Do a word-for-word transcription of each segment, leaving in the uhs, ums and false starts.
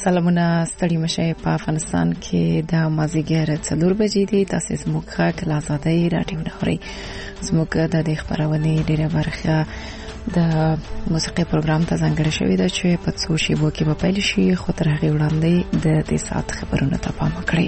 سلامونه ستړي مشه په افغانستان کې د مازیګر څلور بجې دي. تاسو زموږ خاک لازادۍ راډیو نه خوري. زموږ د دې خبرونه ډیره برخه د موسیقي پروګرام ته ځانګړې شوې ده چې په څو شیبو کې به پیل شي، خو تر هغه وړاندې د دې ساعت خبرونه ته پام وکړئ.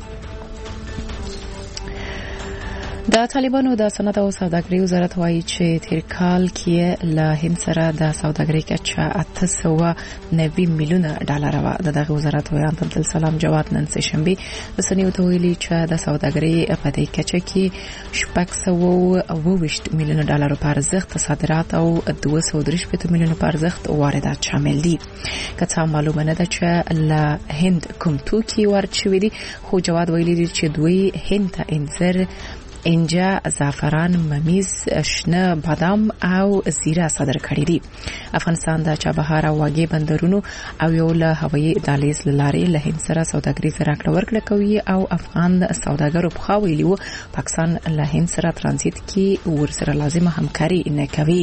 د طالبانو د صنعت او سوداګرۍ وزارت وایي چې تیر کال کې له هند سره د سوداګرۍ کچه اته سوه نوي میلیونه ډالر و. د دغه وزارت ویان عبد السلام جواد نن سه شنبه د سنیو ته ویلي چې د سوداګرۍ په دې کچه کې شپږ سوه اوه ویشت میلیونه ډالر په ارزښت صادرات او دوه سوه درې شپږ میلیونه په ارزښت واردات شامل دي. کڅا معلومه نه ده چې له هند کوم توکي ورچوي دي، خو جواد ویلي دي چې دوی هند ته انځر، انجا، زعفران، ممیز، شنه بادام او زیره صادر کړي دي. افغانستان د چابهار او واګي بندرونو او یو له هوایي دهلیز لارې له هند سره سوداګري راکړه ورکړه کوي او افغان سوداګرو په خوا ویلي وو پاکستان له هند سره ترانزیت کې ورسره لازمه همکاري نه کوي.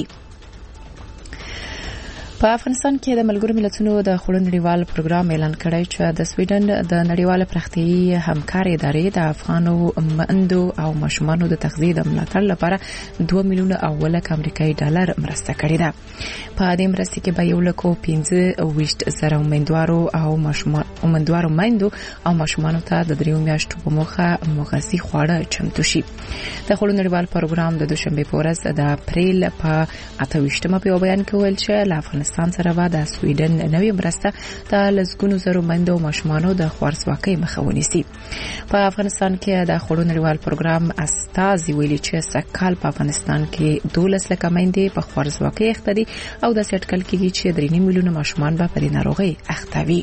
په افغانستان کې د ملګرو ملتونو د خوړو نړیوال پروګرام اعلان کړی چې د سویډن د نړیوال پرختیايي همکارۍ ادارې د افغانو مندو او ماشومانو د تغذیې د ملاتړ لپاره دوه میلیونه اولک امریکایي ډالر مرسته کړې ده. په دې مرستې کې به یو لک پنځه ویشت زره امیندوارو او ماشومان امیندوارو میندو او ماشومانو ته د دریو میاشتو په موخه مغذي خواړه چمتو شي. د خوړو نړیوال پروګرام د دوشنبه په ورځ د اپریل په اته ویشتمه په بیان کې ویل چې له افغانستان سره به د سویډن نوې مرسته د لسګونو زرو میندو او ماشومانو د خوارځواکۍ مخه ونیسي. په افغانستان کې د خوړو نړیوال پروګرام استازي ویلي چې سکهال په افغانستان کې دولس لکه میندې په خوارځواکۍ اخته دي او د سټکل کېږي چې درې میلیونه ماشومان به په ناروغي اخته وي.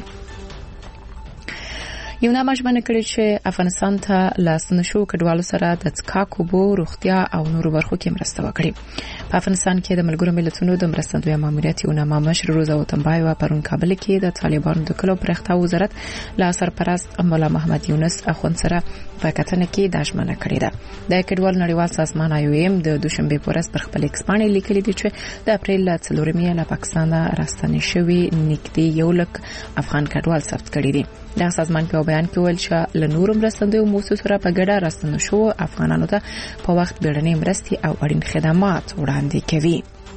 یو نامجمنه کړی چې افغانستان ته لاسنه شو کډوالو سره د څښاک اوبو، روغتیا او نورو برخو کې مرسته وکړي. په افغانستان کې د ملګرو ملتونو د مرستندوی ماموریت یو نامه مشر روزا وطنبایو پرون کابل کې د طالبانو د کلو پرختیا وزارت لا سرپرست مولا محمد یونس اخوند سره په کتنه کې داښمنه کړې ده. د کډوال نړیوال سازمان آی او ایم د دوشنبه په ورځ پر خپل ایکس باندې لیکلي دي چې د اپریل له څلورمې له پاکستان راستنې شوی نږدې یو لک افغان کډوال ثبت کړي دي. د سازمان په بیان کې ویل چې له نورو مرستندویو موسسو سره په ګډه راستنه شو افغانانو ته په وخت بیړنۍ مرستې او اړین خدمات وړاندې کوي.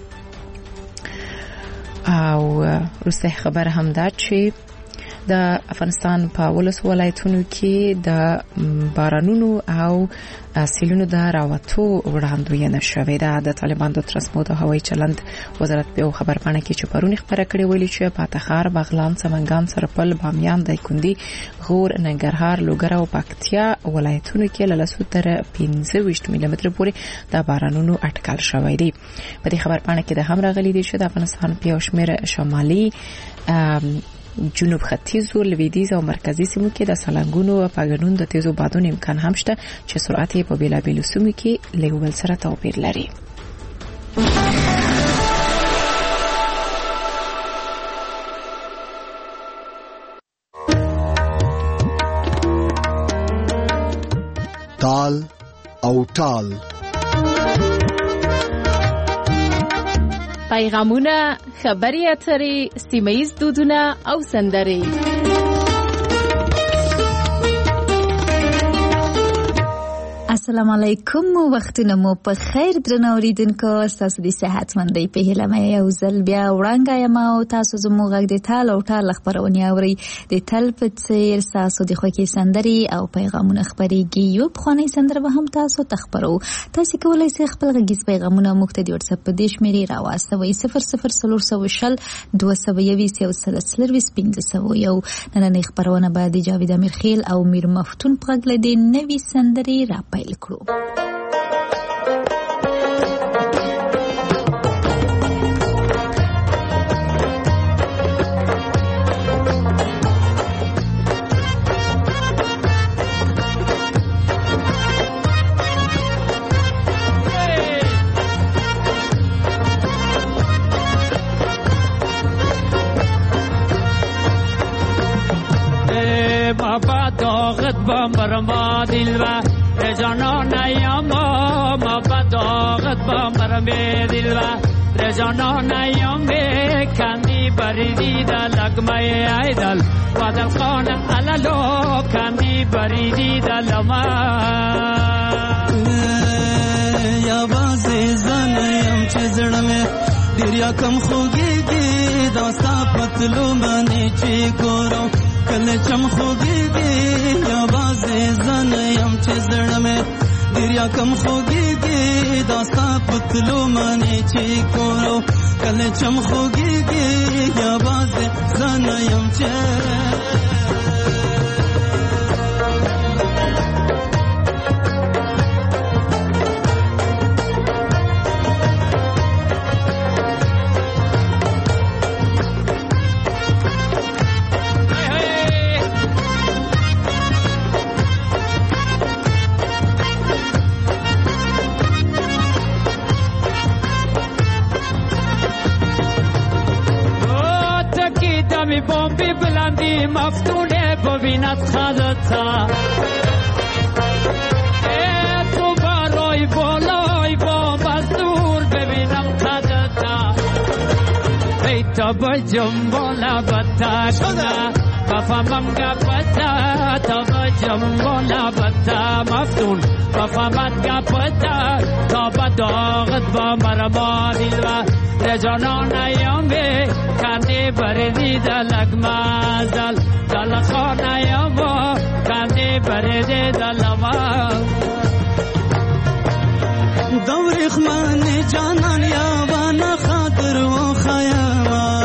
او وروسته خبر هم ده چې د افغانستان په ولس ولایتونو کې د بارانونو او سیلونو د راوتو وړاندوینه شوې ده. د طالبان د ترانسپورت او هوایي چلند وزارت په خبر پاڼه کې چې پرونی خبره کړې ویلي چې په تخار، بغلان، سمنګان، سرپل، بامیان، دایکندي، غور، ننګرهار، لوګر او پکتیا ولایتونو کې له لسو تر پنځه ویشت میلی متره پورې د بارانونو اټکل شوی دی. په دې خبر پاڼه کې د هم راغلي دي چې د افغانستان په یو شمېر شمالي جنوب ختیځ، لویدیځ او مرکزي سیمو کې د سالنګونو په ګډون د تیزو بادونو امکان هم شته چې سرعت یې په بیلابیلو سیمو کې له یو بل سره توپیر لري. تال او ټال پیغامونه، خبري اترې، سیمه‌ییز دودونه او سندرې. السلام علیکم، وختونه مو په خیر درنو اوریدونکو. تاسو د صحت مندۍ په هیله مې یو ځل بیا وړاندې یم او تاسو زموږ غږ د تال او ټال خبرونه اورئ. د تل په څیر تاسو د خوښي سندرې او پیغامونه خبرېږي. یو بخونی سندره به هم تاسو تخبرو. تاسو کولای شئ خپل غږیز پیغامونه موږ ته د واتس اپ په دې شمیرې راواستوئ صفر صفر څلور سوه شل دوه سوه یویشت یو سل څلرویشت پنځه سوه یو. نننۍ خبرونه به د جاوید امیرخیل او میر مفتون په غږ له دې نوې سندرې را پیل کړو. بابا داغت بامبر ما دلوا رجانا نیاما ما بداغت بامبر می دلوا رجانا نیام کندی کندی بریدی در لگمه ایدل و در خانه علالو کندی بریدی در لما یا بازی زنیم چه زړمه ډیر یا کم خوږیږي دا ستا پتلو باندې چې ګورم کله چم خوږیږي یا بازی زنیم چه زړمه ډیر یا کم خوږیږي دا ستا پتلو باندې چې ګورم کله چم خوږیږي یا بازی زنیم چه بومبی بلندی مفتونه ببیند خدتا ای تو برای بالای با مزدور ببینم خدتا ای تا با جنبالا بتا کنه بفهمم گپتا تا با جنبالا بتا مفتون بفهمت گپتا تا با داغت با مرما دیل و رجانان ایامه کندی بریدی در لگمازل دل خانه یامو کندی بریدی در لما دوری خمانی جانان یاوانا خاطر و خیاما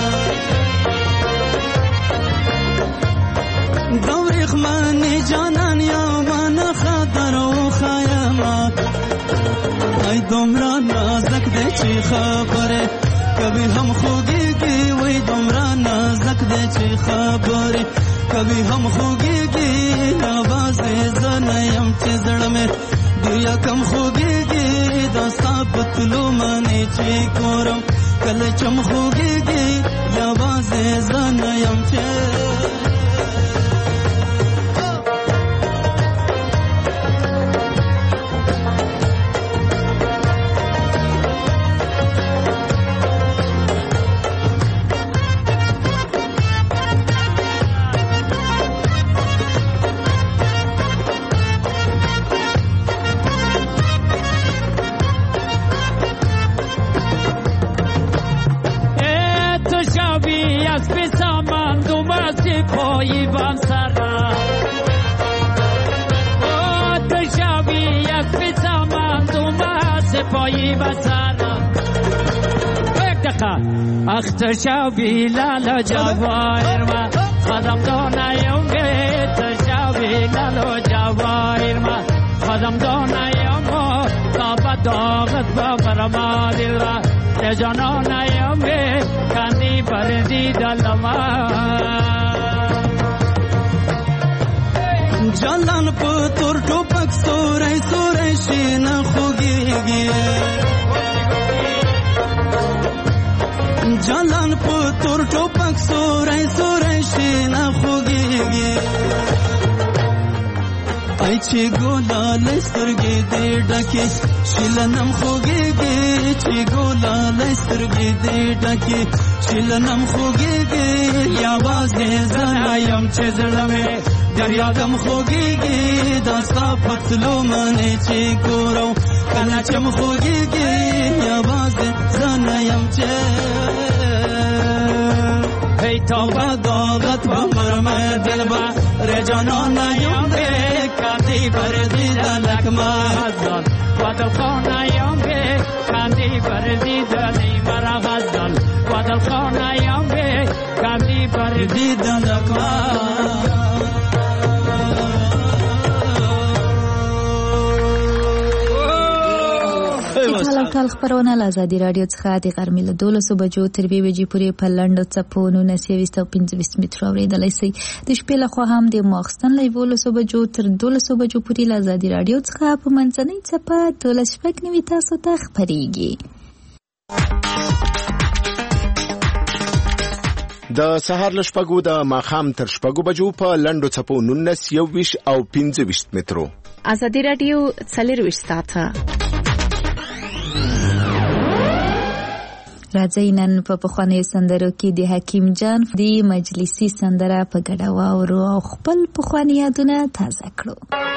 دوری خمانی جانان یاوانا خاطر و خیاما ای دومرا نازک دی چی خبره کبھی ہم خوگیگی وی دومرا نازک دی چی خبره کبھی ہم خوگیگی آواز زنیم چی زڑمه دیا کم خوگیگی داستا پتلو مانی چی کورم کل چم خوگیگی آواز زنیم چی پایی بام سرا او تشاوی از بیتامان دوماس پایی بام سرا یک دقیقه اخ تشاوی لالا جوایر ما خدم دانایم گه تشاوی لالا جوایر ما خدم دانایم تا با داغت با برما دل را رجانانایم گه کندی بردی دلما جلان پتور ټوپک سورای سورای شین خوږیږي جلان پتور ټوپک سورای سورای شین خوږیږي ای چې ګولال سترګې دې ډکې شیلنم خوږیږي چې ګولال سترګې دې ډکې شیلنم خوږیږي یا بازې زنایم چې زړمه دریا کم خوگیگی داستا پتلو منی چی گورو کنا چم خوگیگی یا باز زنیم چه ای تا با داغت با مرمه دل با رجانان نیم بی کندی بردی دلک مازدان و دل خانیم بی کندی بردی دلی مرا غزدان و دل خانیم بی کندی بردی دلک مازدان ټال خبرونه له ازادي رادیو څخه د غرمې له دولسو بجو تر دوه بجې پورې په لنډو څپو نولس یویشت او پنځه ویشت مترو اورېدلی شئ. د شپې لخوا هم د ماخستن له یولسو بجو تر دولسو بجو پورې له ازادي رادیو څخه په منځنۍ څپه دولس شپږ نوي تاسو ته خپرېږي. د سهار له شپږو د ماښام تر شپږو بجو په لنډو څپو نولس یویشت او پنځه ویشت مترو. ازادي رادیو څلرویشت ساعته راځئ نن په پخوانیو سندرو کې د حکیم جان د مجلسي سندره په ګډه واورو او خپل پخواني یادونه تازه کړو.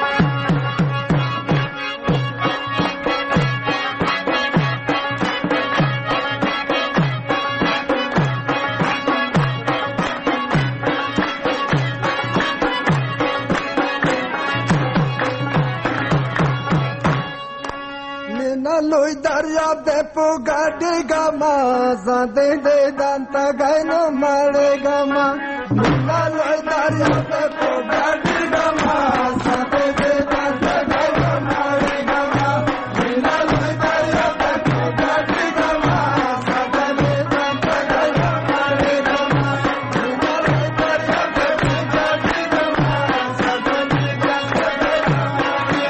Lui darya de pugadi gama zade de danta gaino mare gama Nina lui darya de pugadi gama zade de danta gaino mare gama Nina lui darya de pugadi gama zade de danta gaino mare gama Nina lui darya de pugadi gama zade de danta gaino mare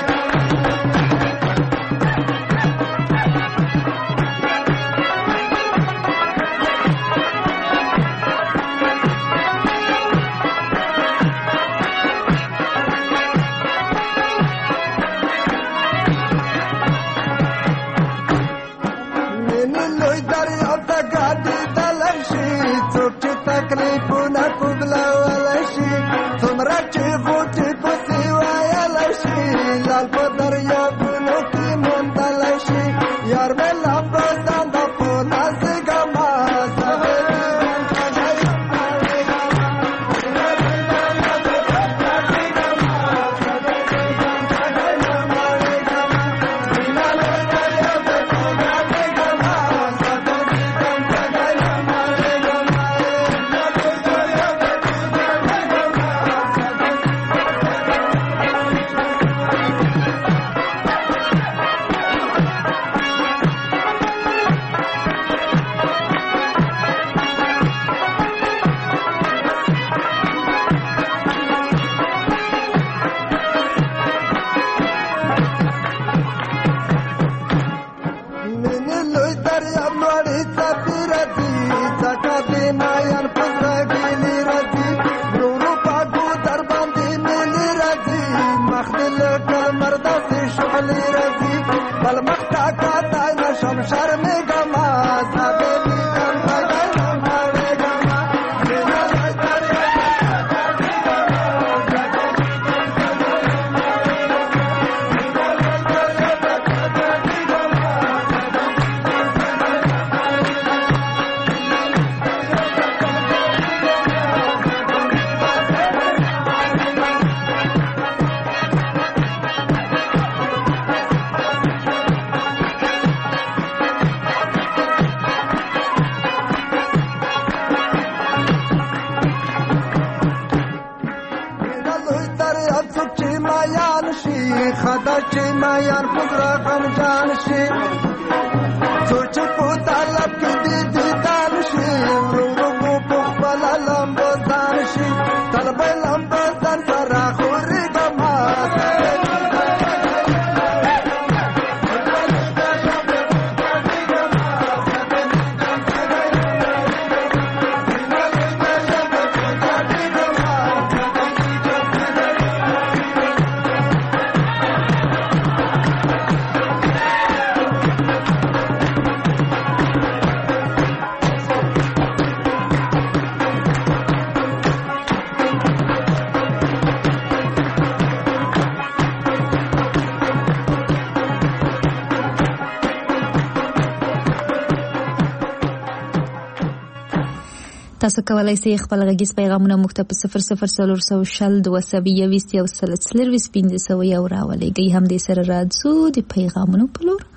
تاسو کولای شئ خپل غږیز پیغامونه موږ ته په صفر صفر څلور سوه شل دوه سوه یوویشت یو سل څلرویشت پنځه سوه یو راولېږئ. همدې سره راځو د پیغامونو په لور.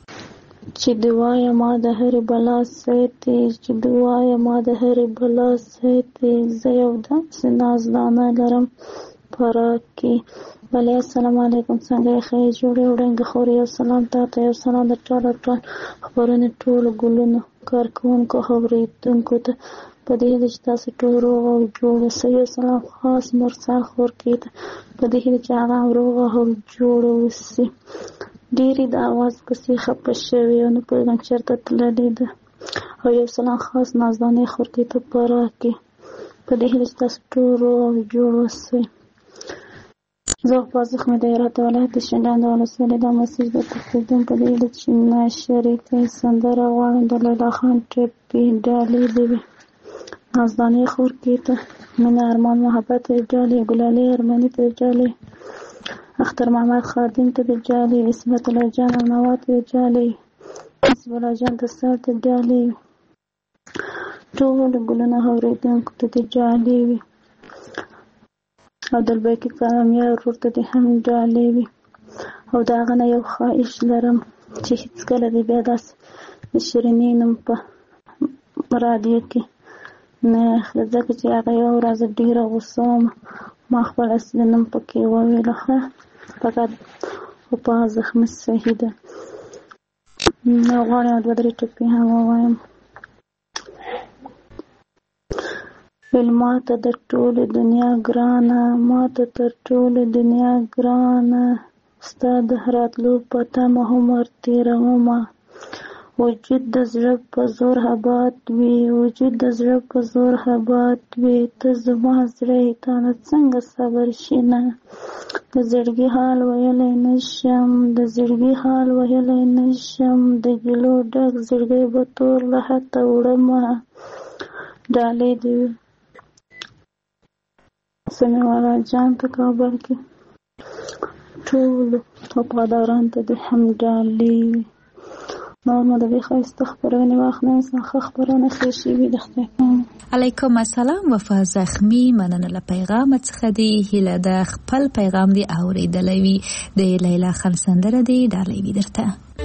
چې دوايه ما د هرې بلا ساتي چې دوايه ما د هرې بلا ساتي زه یو داسې نازدانه لرم پراک کې. بله السلام علیکم، څنګه یې ښه یې جوړې وړنګه خورې. یو سلام تا ته، یو سلام د ټول ټول خبرونې ټولو ګلونو کارکوونکو اورېدونکو ته په دې هیله چې تاسو ټول روغ او جوړ اوسئ. یو سلام خاص مرسل خورکې ته په دې هیله چې هغه هم روغ او جوړ اوسي. ډېرې د اواز کسې خفه شوې او نه پوهېږم چېرته تللې ده. او یو سلام خاص نازدانې خورکې ته په راکې په دې هیله چې تاسو ټول روغ او جوړ اوسئ. زه په زخم د هرات ولایت شینډان د ولسوالۍ د مسجد د تقدم په دې چې ناشریته سندره غواړم د لیلا خان ټپي ډالۍ دی نازدانې خور کې ته مینه ارمان محبت ډالۍ ګلالي ارمني ته ډالۍ اختر محمد خادم ته ډالۍ عصمت الله جان نوات ته ډالۍ حسب الله جان د سر ته ډالۍ ټول ګلونه اورېدونکو ته ډالۍ وي او دلبیکی کامیه ورور ته دې هم ډالۍ وي او د هغه نه یو خواهش لرم چې هېڅکله دې بیا داسې د شیرینې نوم په رادیو کې نه اخلي ځکه چې هغه یوه ورځ ډېره غوسه وم ما خپل اصلي نوم پکې وویله ښه فقط خو په زخمي صحیح ده نو غواړم دوه درې ټکي هم ووایم ویل ماته د ټولې دنیا ګرانه ماته تر ټولې دنیا ګرانه ستا د راتلو په تمه عمر تېرومه وجود د زړه په زور اباد وي وجود د زړه په زور اباد وي ته زما زړه یې تا نه څنګه صبر شي نه د زړګي حال ویلی نه شم د زړګي حال ویلی نه شم د ګیلو ډک زړګی به تور له حته وړمه ډالۍ دې وي سمیع الله جان ته کابل کې ټولو وفادارانو ته دې هم ډالۍ وي نور مو د دې ښایسته خپرونې واخلئ انسان ښه خپرونه ښې شوي د خدای پام علیکم السلام وفا زخمی مننه له پیغام څخه دی هیله د خپل پیغام دی اورېدلی وي د لیلا خان سندره دی ډالۍ وي درته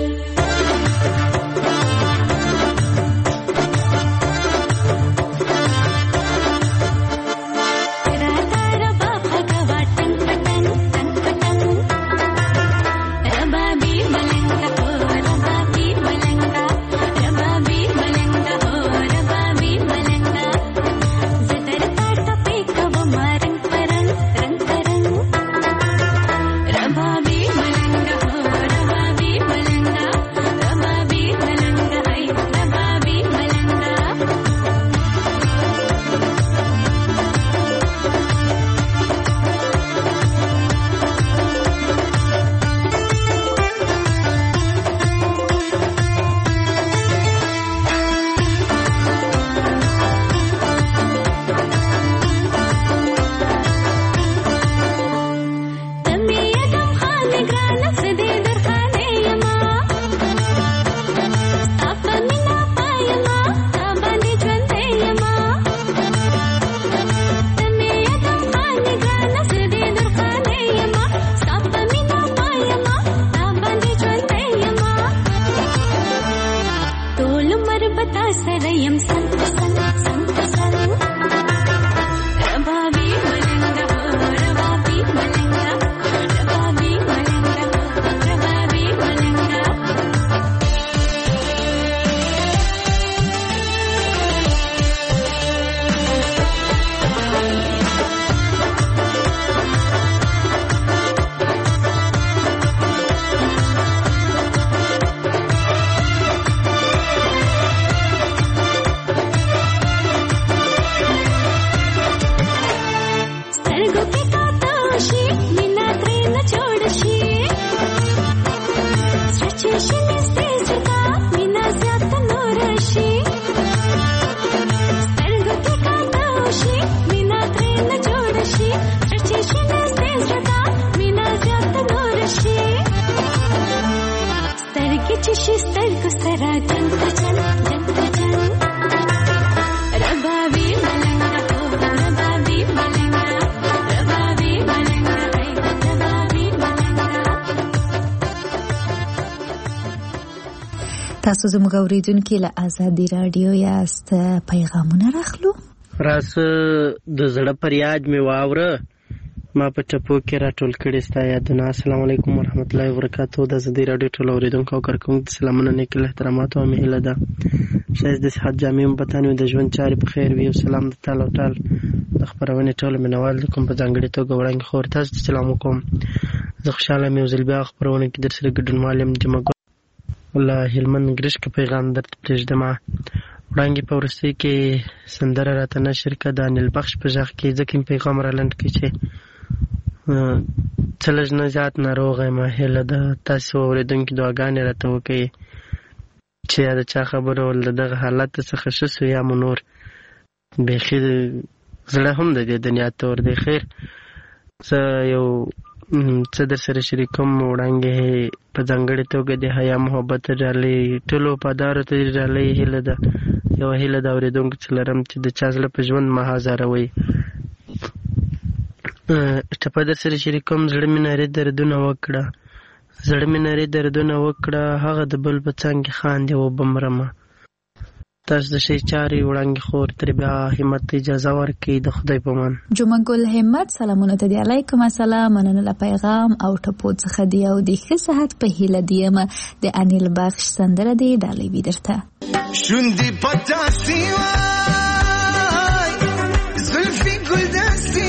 تاسو زموږ اوریدونکي له آزادي رادیو یاست پیغامونه راخلو راس د زړه فریاد می واوره ما په ټپو کې راټول کړي ستا یادونه السلام علیکم ورحمت الله وبرکاتو د آزادي رادیو ټول اوریدونکو او کارکونکو سلامونه نیک احترامات او مهله ده شایست د صحت جامع بتانو د ژوند چارې په خیر وي او سلام د تعالی او تعالی د خبرونه ټول منوال کوم په ځانګړي توګه وړاندې خور تاسو سلام کوم زه خوشاله مې وزل بیا خبرونه کې در سره ګډون معلم جمع الله هلمند ګرش کې پیغام درته پرېږدم وړاندې په ورستۍ کې سندره راته نشر کړه د انیل بخش په ژغ کې ځکه پیغام را لنډ کې چې څه لږ نه زیات ناروغه یم. هیله ده تاسې اورېدونکي دعاګانې راته وکړئ چې یا د چا خبره ول د دغه حالت څخه ښه سو یا مو نور بیخي زړه هم د دې دنیا تور دی. خیر زه یو څه در سره شریکوم. وړاندې په ځانګړې توګه د حیا محبت ډالۍ ټولو وفادارو ته د ډالۍ هیله ده، یوه هیله د اورېدونکو څه لرم چې د چا زړه په ژوند مه ازاروئ. ټپه در سره شریکوم. زړه مې نارې دردونه وکړه، زړه مې نارې دردونه وکړه، هغه د بل په څنګ کې خاندې وبمرمه. تاسو د شی چارې وړاندې خور تر بیا همت اجازه ورکړي. د خدای په امان. جمعه ګل همت سلامونه ته دی. علیکم السلام. مننه له پیغام او ټپو څخه دی او د ښه صحت په هیله دیم. د انیل بخش سندره دی ډالۍ وي درته. شوندې پتاسي وای زلفي ګلدستي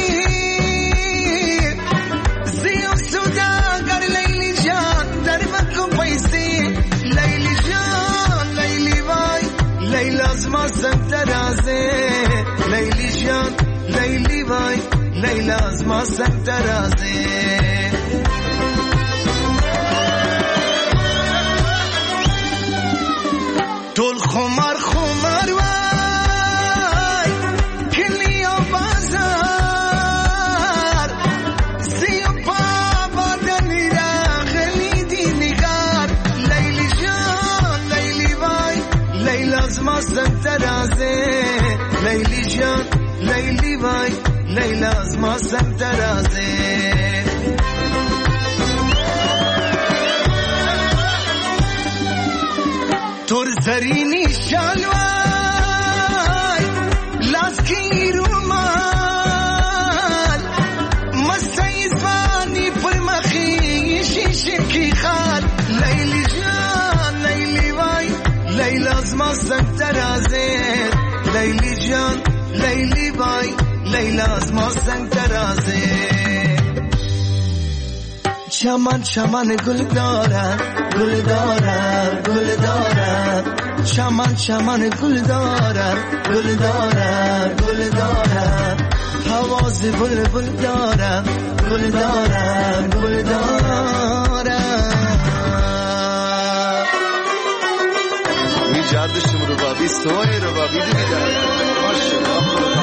زیو سوداګر لیلی جان در وکو پیسې لیلی جان لیلی وای لیلا زما څنګ ته راځې لیلی جان لیلی وای لیلا زما څنګ ته راځې. ټول خمار خمار وای کلی او بازار زیو بابا دلی راغلی دی نگار لیلی جان لیلی وای لیلا زما څنګ ته راځې لیلی جان لیلی وای لیلا زما څنګ ته راځې. تور زرینی شالوای لاس کی رومال مستی زبانی پر مخی شیشه کی خال لیلی جان لیلی وای لیلا زما څنګ ته راځې لیلی جان لیلی وای لیلا زما څنګ ته راځې. چمن چمن گلدارا گلدارا گلدارا چمن چمن گلدارا گلدارا گلدارا حواس بلبل دارا گلدارا گلدارا. میجار دشتم ربابی سوی ربابی دیگر ماشاءالله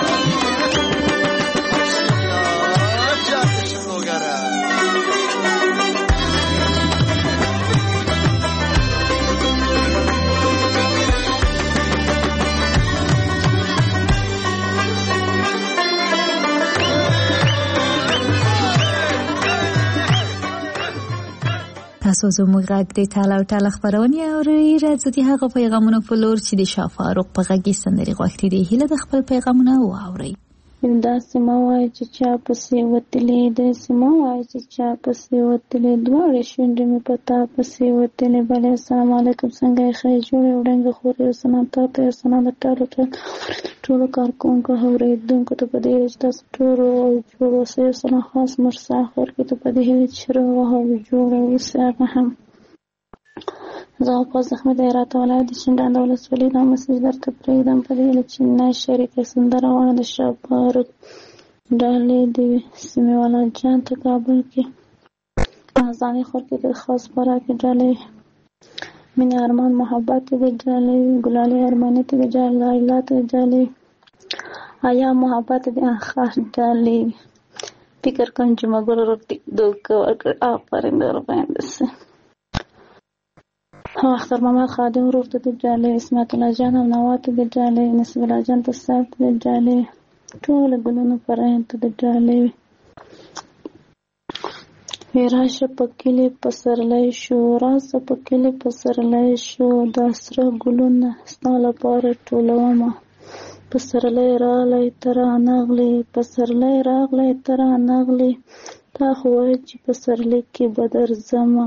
جار دشتم لوگارا. تاسو زموږ غږ د ټاله او ټاله خپرونې اورئ. راځو د هغه پیغامونو په لور چې د شاه فاروق په غږ کې سندرې غوښتي دي. هیله د خپل پیغامونه واورئ. داسې مه وایه چې چا پسې وتلې، داسې مه وایه چې چا پسې وتلې، دواړې شونډې مې په تا پسې وتلې. بلې السلام علیکم، څنګه یې ښه جوړې وړاندې خور یو سلام تا ته، یو سلام د ټولو ټولو کارکوونکو اورېدونکو ته په دې هیله چې تاسو ټولو جوړ اوسئ. یو سلام خاص مرسا خورکې ته په دې هیله چې روغ او جوړه اوسئ. هغه هم زه په زخمي د هرات ولایت د شینډنډ ولسوالۍ دا مسیج درته پرېږدم په دې هیله چې نه شریکه سندره وانه د شاه فاروق ډالۍ د سیمې والا جان ته کابل کې ځانې خورکې ته خاص خوراکې ډالۍ مینې ارمان محبت ته د ډالۍ ګلالۍ ارماني ته د ډالۍ لایلا ته د ډالۍ آیا محبت د خاص ډالۍ فکر کوم چې مګر ورته دوکه ورکړ آفرین در باندې سه اختر محمد خادم ورور ته د ډالۍ اسمت الله جان او نوات ته د ډالۍ نصیب الله جان ته صاحب ته د ډالۍ ټول ګلونو پرهن ته د ډالۍ راشه پکلی پسرلی شو راشه پکلی پسرلی شو دا سره ګلونه ستا لپاره ټولومه پسرلی راغلی ته رانغلی پسرلی راغلی ته رانغلی تا خو وایې چې پسرلی کې به درځمه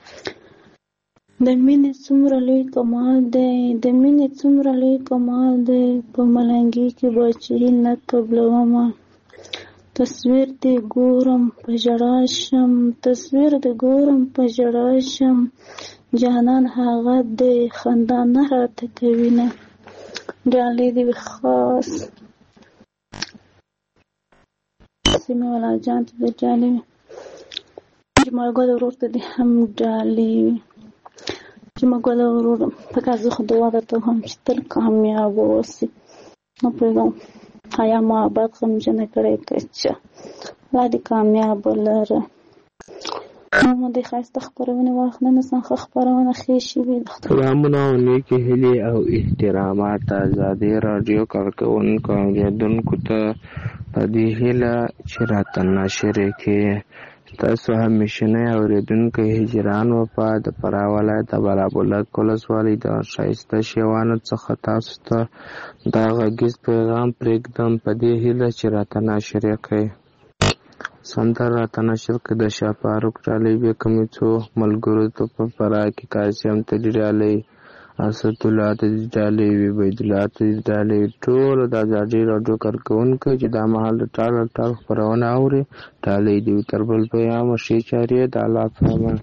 د مینې څومره لوی کمال دی د مینې څومره لوی کمال دی په ملنګي کې به چې نه قبلومه تصویر دې ګورم په ژړا شم تصویر دې ګورم په ژړا شم جانان هغه دې خندا نه راته کوي نه ډالۍ دې خاص سیمه والا جان ته د ډالۍ جمال ګل ورور ته دې هم ډالۍ وي. جمال ګل ورور پکې زه خو دعا درته هم چې تل کامیاب اوسې. نه پوهېږم حیا محبت غمجنه کړی که څه لا دې کامیاب لره. نو د ښایسته خپرونې وخت نه نسم ښه خپرونه ښې شوې ده. سلامونه او نیکې هیلې او احترامات ازادي راډیو کارکوونکو او اورېدونکو ته په دې هیله چې راته نشرې کې تاسو همیشنی اورېدونکی هجران وفا د فراه ولایت د بالابلک ولسوالۍ د ښایسته شیوانو څخه تاسو ته دا غږیز پیغام پرېږدم په دې هیله چې راته نشرې کوئ. سندره راته نشر کړه د شاه فاروق ډالۍ بیا کومې څو ملګرو ته په فراه کې قاسم ته دې ډالۍ، اسدالله ته دې ډالۍ وي، عبیدالله ته دې ډالۍ، ټولو د ازادي راډیو کارکوونکو چې دا مهال د ټال ټال خپرونه اوري ډالۍ دې وي. تر بل پیغامه ښې چارې د الله په امان.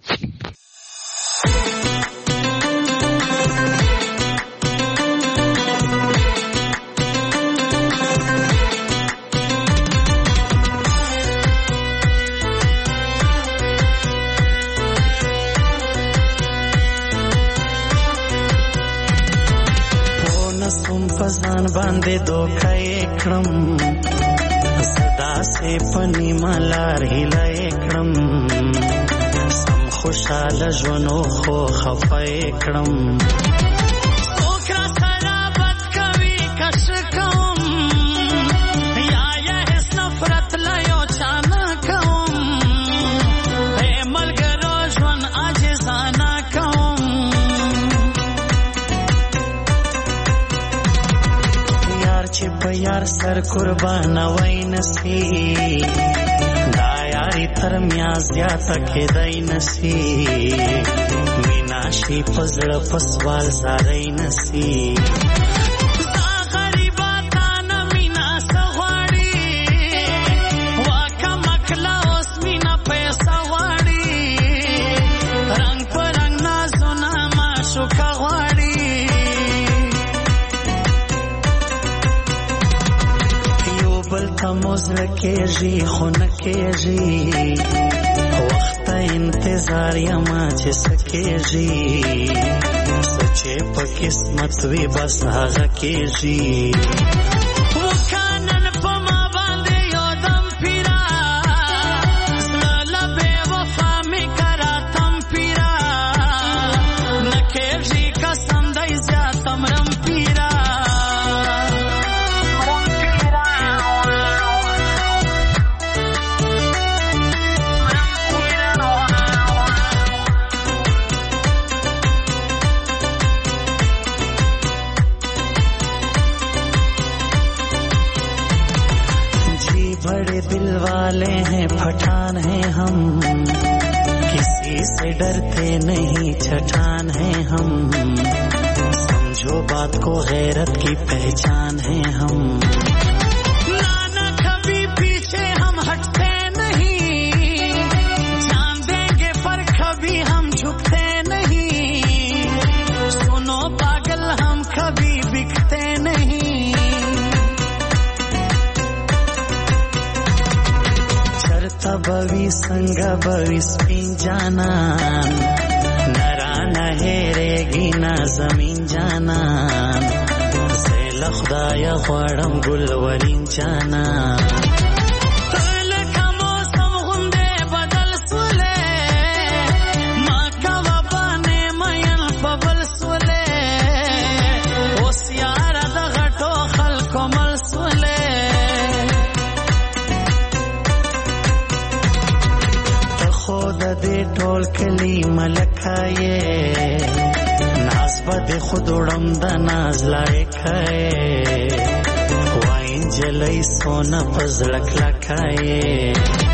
ځان باندې دوکه یې کړم، زه داسې په نیمه لار هیله یې کړم، سم خوشحاله ژوند خو خفه یې کړم. څوک راسره بد کوي که ښه کوم، یا یې هېڅ نفرت له یو چا نه کوم، ای ملګرو ژوند عاجزانه کوم. چې په یار سر قربانوی نسی، دا یاری تر میا زیاته کېدی نسی، مینا شي په زړه په سوال زاری نسی. دا غریبه تا نه مینا څه غواړي، واکه مکله اوس مینا پیسه غواړي، رنګ په رنګ نازونه معشوقه غواړي. بل ته مزړه کېږي خو نه کېږي، وخت ته انتظار یما چې څه کېږي، څه چې په قسمت وي بس هغه کېږي. وکانن په ما باندې یو دم پیرا، زړه له بې وفا مې کراتم پیرا، نه کېږي قسم دی زیاته مرم پیرا. बड़े दिल वाले हैं पठान हैं हम, किसी से डरते नहीं छठान हैं हम, समझो बात को गैरत की पहचान हैं हम। नाना कभी पीछे हम हटते नहीं, जान देंगे पर कभी हम झुकते नहीं, सुनो पागल हम कभी बिकते नहीं। बवी संग बवी स्पिन जाना, नरा न हेरेगी ना जमीन जाना, زیل خدای غواړم ګل ورین جانا. لکه موسم غوندې بدل سولې، ما کوه باندې مین په بل سولې، اوس یاره د غټو خلکو مل سولې. خود دې ټول کلی ملکه یې، ناز به دې خود وړم د ناز لایقه یې، وای نجلۍ سونه په زړه کلکه یې.